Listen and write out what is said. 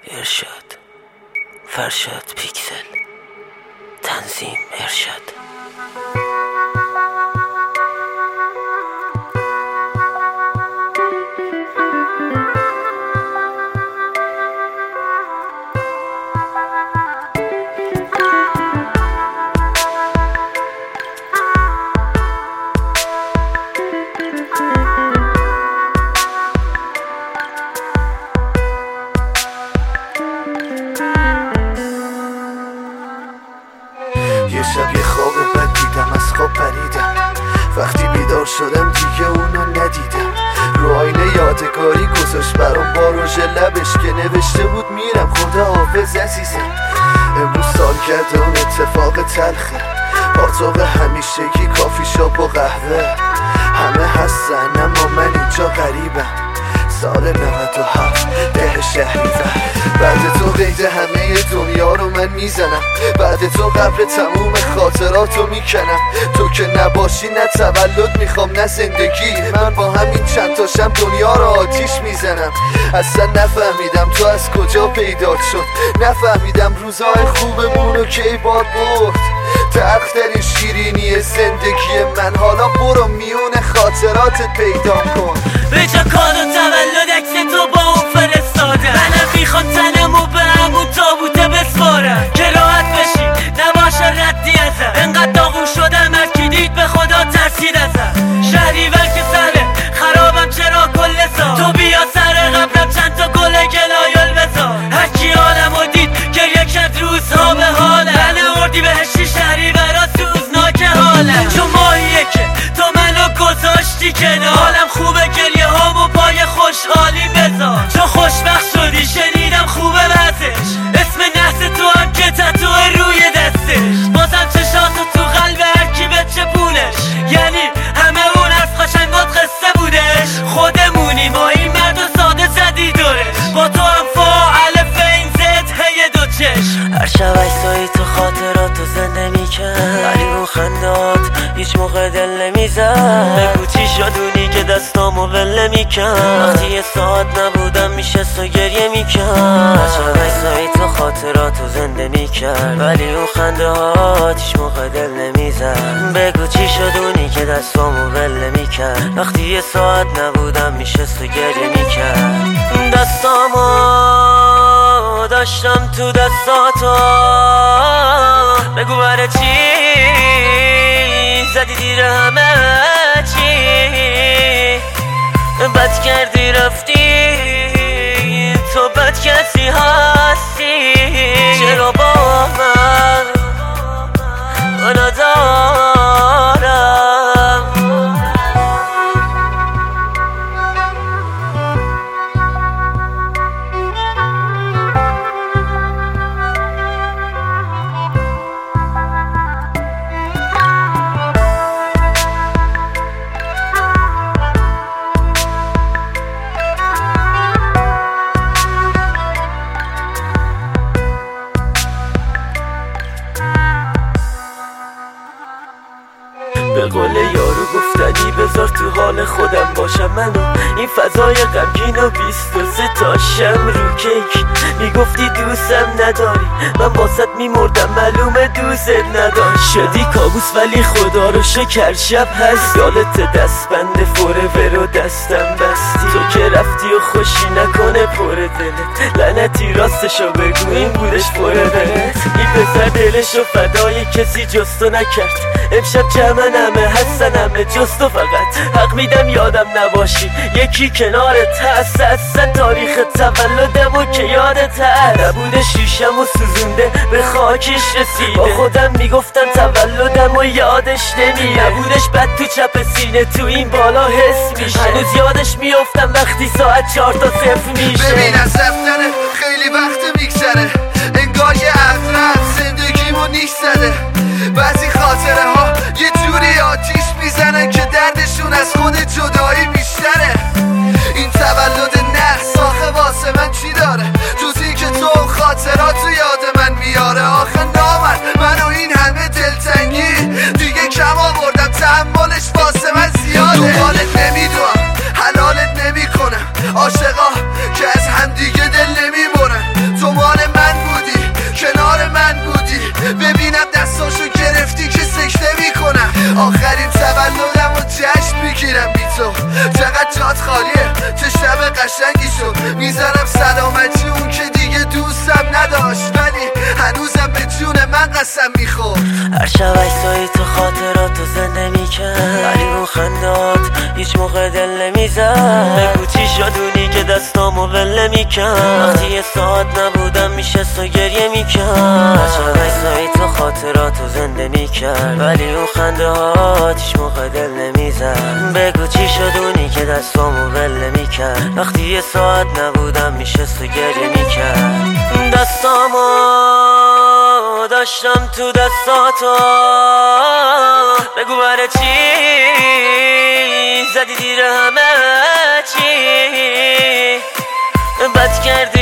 ارشاد فرشاد پیکسل تنظیم ارشاد. یه شب یه خواب بد دیدم، از خواب پریدم. وقتی بیدار شدم دیگه اونو ندیدم. رو آینه یادگاری گذاشت برام با رژ لبش که نوشته بود میرم خدا حافظ عزیزم. امروز سال کرده اون اتفاق تلخه، پاتوق همیشگی کافی شاپ و قهوه. همه هستن اما من اینجا غریبم. سال 97 ده شهریور. بعد تو قید همه دنیا رو من میزنم. بعد تو قبر تموم خاطراتو میکنم. تو که نباشی نه تولد میخوام نه زندگی. من با همین چند تاشم دنیا رو آتیش میزنم. اصلا نفهمیدم تو از کجا پیدا شد. نفهمیدم روزای خوبمونو کی باد برد. تلخترین شیرینی زندگی من. حالا برو میون خاطراتت پیدا کن. به جا کادو تولد عکس تو با اون فرستادم. منم میخوام تنمو به همون تابوته بسپارم که راحت بشی نباشه ردی ازم. انقدر داغون شدم هرکی دید به خدا ترسید ازم. شهریور که سره خرابم چرا کل سال. تو بیا سر قبرم چند تا گل گلایل بذار. هرکی حالمو دید که یک روزها به حالم. من اردی بهشتی شهریورا سوزناک حالم. چون ماهیه که تو منو گذاشتی کنار. حالم خوبه گریه هامو پای خوشحالی بذار. چون خوشبخت شدی شنیدم خوبه وزش. اسم نحس تو هم که تتوه روی دستش. بازم چشاتو تو قلب هرکی به چپونش. یعنی همه اون از قشنگات قصه بودش. خودمونی ما این مرد و ساده زدی دورش. با تو هم فاعل فین زد هی دو چشم. هر شب عکسایی تو خاطراتو زنده میکرد، ولی اون خندات هیچ موقع دل نمیزد. بگو چی شدونی که دستامو ول نمیکرد. وقتی یه ساعت نبودم میشست و گریه میکرد. هر شب عکسایی تو خاطراتو زنده میکرد، ولی اون خندات هیچ موقع دل نمیزد. بگو چی شدونی که دستامو ول نمیکرد. وقتی یه ساعت نبودم میشست و گریه میکرد. دستامو داشتم تو دستاتو. بگو برای چی زدی دیر همه چی. بد کردی رفتی تو بد کسی هستی. چرا با من ندارم. به قول یارو گفتنی بذار تو حال خودم باشم. منو این فضای غمگین و 23 تاشم رو کیک. میگفتی دوستم نداری من باست میمردم معلومه دوست نداری. شدی کابوس ولی خدا رو شکر شب هست. یادت دستبند فورور و دستم بستی. تو که رفتی و خوشی نکنه پر دلت. لعنتی راستشو بگو این بودش پر دلت. این پسر دلشو فدای کسی جستو نکرد. امشب جمعن همه هستن همه جز تو فقط. حق میدم یادم نباشی یکی کنارت هست. اصلا تاریخ تولدمو که یادت هست. نبوده شیشم و سوزونده به خاکش رسیده. با خودم میگفتم تولدمو یادش نمیاد. نبودش بد تو چپ سینه تو این بالا حس میشه. هنوز یادش میافتم وقتی ساعت 4 تا 0 میشه. ببین از رفتنه خیلی وقت میگذره. انگار یه عقرب زندگیمو نیش زده. بعضی خاطره ها یه جوری آتیش میزنن که دردشون از خود جدایی بیشتره. این تولد نحس آخه واسه من چی داره جزی که تو خاطراتو یاد من میاره. آخه نامن منو این همه دلتنگی دیگه کم آوردم. تحملش واسه من زیاده. دنبالت نمیدوام حلالت نمیکنم. عاشقا که از همدیگه دل نمیبرن. آخرین تولدم و جشن میگیرم بی تو. چقدر جات خالیه، چه شب قشنگی شد. میزنم سلامتی اون که دیگه دوستم نداشت، ولی هنوزم به جون من قسم میخورد. هر شب عکسایی تو خاطراتو زنده میکرد، ولی اون خندات هیچ موقع دل نمیزد. بگو چی شدونی که دستامو ول نمیکرد، وقتی یه ساعت نبودم میشست و گریه میکرد. هر شب عکسایی تو خاطراتو زنده میکرد، ولی اون خندات هیچ موقع دل نمیزد. بگو چی شدونی که دستامو ول نمیکرد، وقتی یه ساعت نبودم میشست و گریه میکرد. دستامو داشتم تو دستاتو، بگو برای چی زدی دیر همه چی. بد کردی